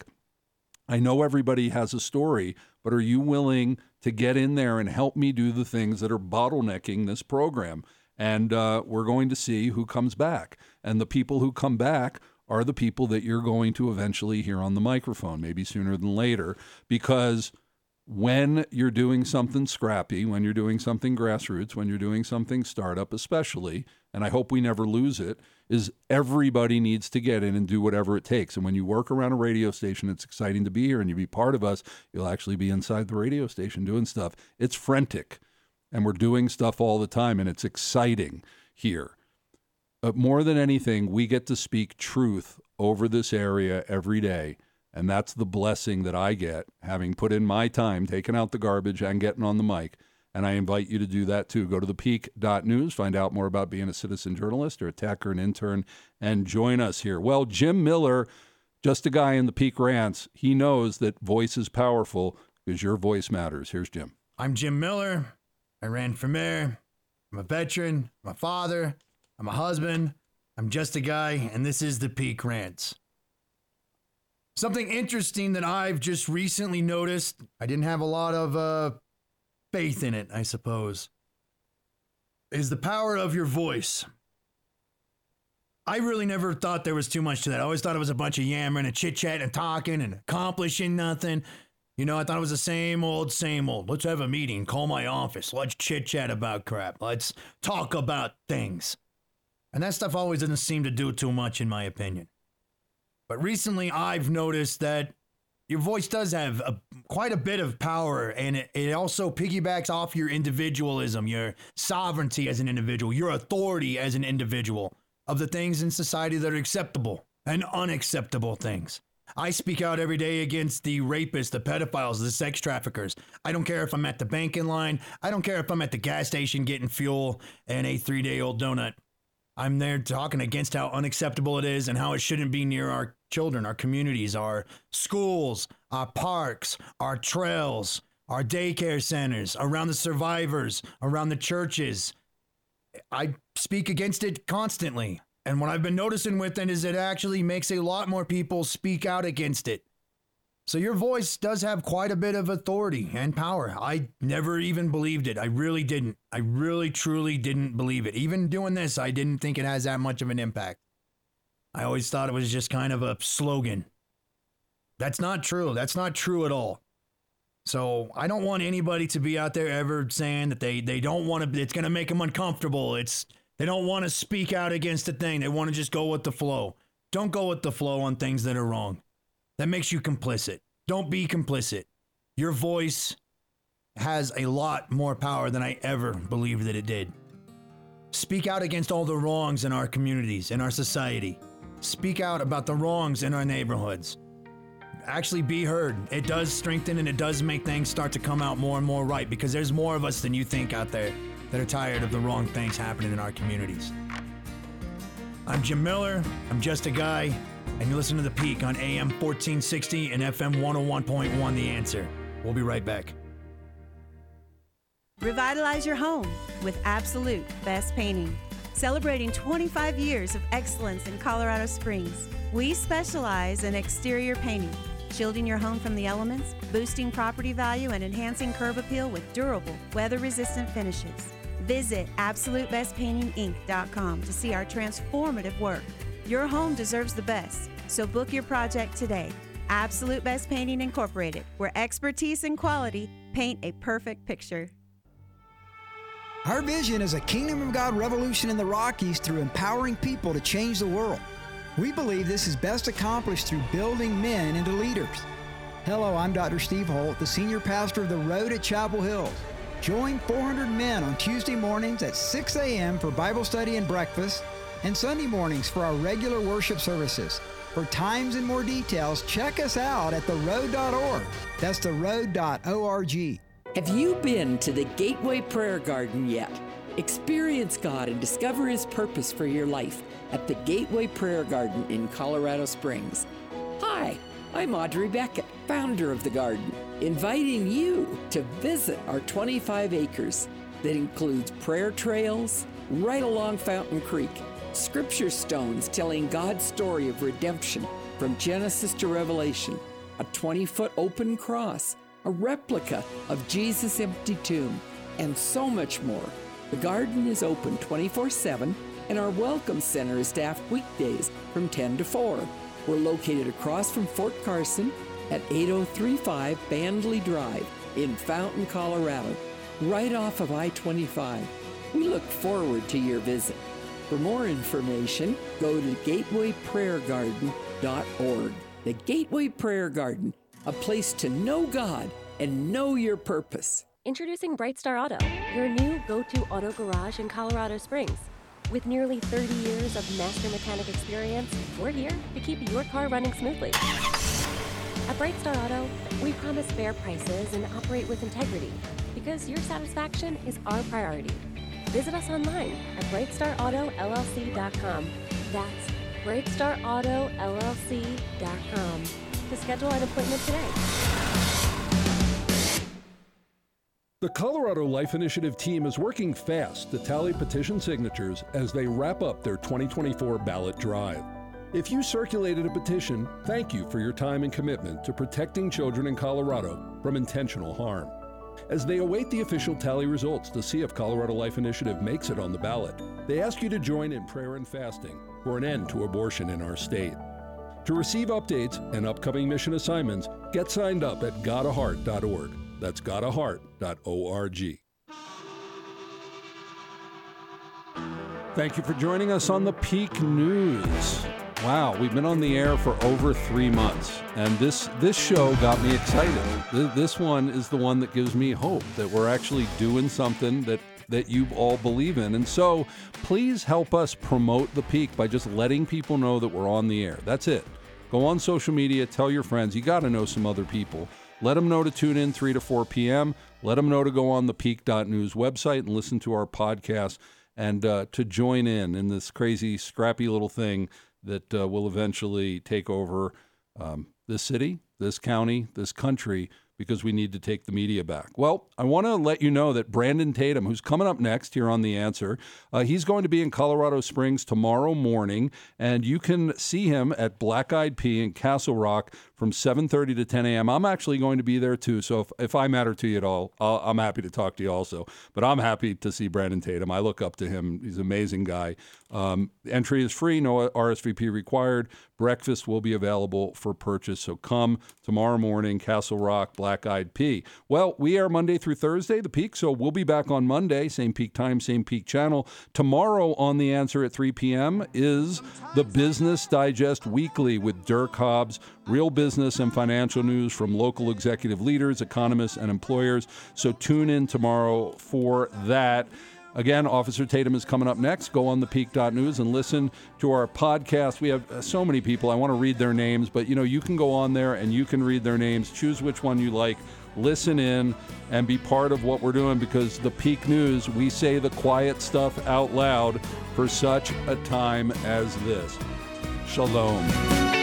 I know everybody has a story, but are you willing to get in there and help me do the things that are bottlenecking this program? And uh, we're going to see who comes back. And the people who come back are the people that you're going to eventually hear on the microphone, maybe sooner than later, because when you're doing something scrappy, when you're doing something grassroots, when you're doing something startup especially, and I hope we never lose it, is everybody needs to get in and do whatever it takes. And when you work around a radio station, it's exciting to be here and you be part of us. You'll actually be inside the radio station doing stuff. It's frantic, and we're doing stuff all the time, and it's exciting here. But more than anything, we get to speak truth over this area every day. And that's the blessing that I get, having put in my time, taking out the garbage and getting on the mic. And I invite you to do that too. Go to the peak dot news, find out more about being a citizen journalist or a tech or an intern, and join us here. Well, Jim Miller, just a guy in the Peak Rants, he knows that voice is powerful because your voice matters. Here's Jim. I'm Jim Miller. I ran for mayor. I'm a veteran. I'm a father. I'm a husband. I'm just a guy, and this is the Peak Rants. Something interesting that I've just recently noticed, I didn't have a lot of uh, faith in it, I suppose, is the power of your voice. I really never thought there was too much to that. I always thought it was a bunch of yammering and chit-chatting and talking and accomplishing nothing. You know, I thought it was the same old, same old. Let's have a meeting, call my office, let's chit-chat about crap, let's talk about things. And that stuff always doesn't seem to do too much, in my opinion. But recently, I've noticed that your voice does have a, quite a bit of power, and it, it also piggybacks off your individualism, your sovereignty as an individual, your authority as an individual of the things in society that are acceptable and unacceptable things. I speak out every day against the rapists, the pedophiles, the sex traffickers. I don't care if I'm at the bank in line. I don't care if I'm at the gas station getting fuel and a three-day-old donut. I'm there talking against how unacceptable it is and how it shouldn't be near our children, our communities, our schools, our parks, our trails, our daycare centers, around the survivors, around the churches. I speak against it constantly. And what I've been noticing with it is it actually makes a lot more people speak out against it. So your voice does have quite a bit of authority and power. I never even believed it. I really didn't. I really, truly didn't believe it. Even doing this, I didn't think it has that much of an impact. I always thought it was just kind of a slogan. That's not true. That's not true at all. So I don't want anybody to be out there ever saying that they, they don't want to, it's going to make them uncomfortable. It's, they don't want to speak out against a thing. They want to just go with the flow. Don't go with the flow on things that are wrong. that makes you complicit. Don't be complicit. Your voice has a lot more power than I ever believed that it did. Speak out against all the wrongs in our communities, in our society. Speak out about the wrongs in our neighborhoods. Actually be heard. It does strengthen and it does make things start to come out more and more right, because there's more of us than you think out there that are tired of the wrong things happening in our communities. I'm Jim Miller. I'm just a guy, and you listen to The Peak on A M fourteen sixty and F M one oh one point one The Answer. We'll be right back. Revitalize your home with Absolute Best Painting. Celebrating twenty-five years of excellence in Colorado Springs, we specialize in exterior painting, shielding your home from the elements, boosting property value, and enhancing curb appeal with durable, weather-resistant finishes. Visit absolute best painting inc dot com to see our transformative work. Your home deserves the best, so book your project today. Absolute Best Painting Incorporated, where expertise and quality paint a perfect picture. Our vision is a Kingdom of God revolution in the Rockies through empowering people to change the world. We believe this is best accomplished through building men into leaders. Hello, I'm Doctor Steve Holt, the senior pastor of The Road at Chapel Hills. Join four hundred men on Tuesday mornings at six a.m. for Bible study and breakfast, and Sunday mornings for our regular worship services. For times and more details, check us out at the road dot org. That's the road dot org. Have you been to the Gateway Prayer Garden yet? Experience God and discover His purpose for your life at the Gateway Prayer Garden in Colorado Springs. Hi, I'm Audrey Beckett, founder of the garden, inviting you to visit our twenty-five acres that includes prayer trails right along Fountain Creek, scripture stones telling God's story of redemption from Genesis to Revelation, a twenty-foot open cross, a replica of Jesus' empty tomb, and so much more. The garden is open twenty-four seven, and our Welcome Center is staffed weekdays from ten to four. We're located across from Fort Carson at eight oh three five Bandley Drive in Fountain, Colorado, right off of I twenty-five. We look forward to your visit. For more information, go to gateway prayer garden dot org. The Gateway Prayer Garden, a place to know God and know your purpose. Introducing Brightstar Auto, your new go-to auto garage in Colorado Springs. With nearly thirty years of master mechanic experience, we're here to keep your car running smoothly. At Brightstar Auto, we promise fair prices and operate with integrity, because your satisfaction is our priority. Visit us online at brightstar auto l l c dot com. That's brightstar auto l l c dot com to schedule an appointment today. The Colorado Life Initiative team is working fast to tally petition signatures as they wrap up their twenty twenty-four ballot drive. If you circulated a petition, thank you for your time and commitment to protecting children in Colorado from intentional harm. As they await the official tally results to see if Colorado Life Initiative makes it on the ballot, they ask you to join in prayer and fasting for an end to abortion in our state. To receive updates and upcoming mission assignments, get signed up at god a heart dot org. That's god a heart dot org. Thank you for joining us on the Peak News. Wow, we've been on the air for over three months, and this this show got me excited. This one is the one that gives me hope that we're actually doing something that, that you all believe in. And so please help us promote the Peak by just letting people know that we're on the air. That's it. Go on social media, tell your friends. You got to know some other people. Let them know to tune in three to four p.m. Let them know to go on the peak dot news website and listen to our podcast, and uh, to join in in this crazy, scrappy little thing that uh, will eventually take over um, this city, this county, this country, because we need to take the media back. Well, I want to let you know that Brandon Tatum, who's coming up next here on The Answer, uh, he's going to be in Colorado Springs tomorrow morning, and you can see him at Black Eyed Pea in Castle Rock from seven thirty to ten a.m. I'm actually going to be there too, so if, if I matter to you at all, I'll, I'm happy to talk to you also. But I'm happy to see Brandon Tatum. I look up to him. He's an amazing guy. Um, entry is free, no R S V P required. Breakfast will be available for purchase, so come tomorrow morning, Castle Rock, Black Eyed Pea. Well, we air Monday through Thursday, The Peak, so we'll be back on Monday, same peak time, same peak channel. Tomorrow on The Answer at three p.m. is the Business Digest Weekly with Dirk Hobbs, real business and financial news from local executive leaders, economists, and employers. So tune in tomorrow for that. Again, Officer Tatum is coming up next. Go on the peak dot news and listen to our podcast. We have so many people. I want to read their names, but you know, you can go on there and you can read their names. Choose which one you like. Listen in and be part of what we're doing, because the Peak News, we say the quiet stuff out loud for such a time as this. Shalom.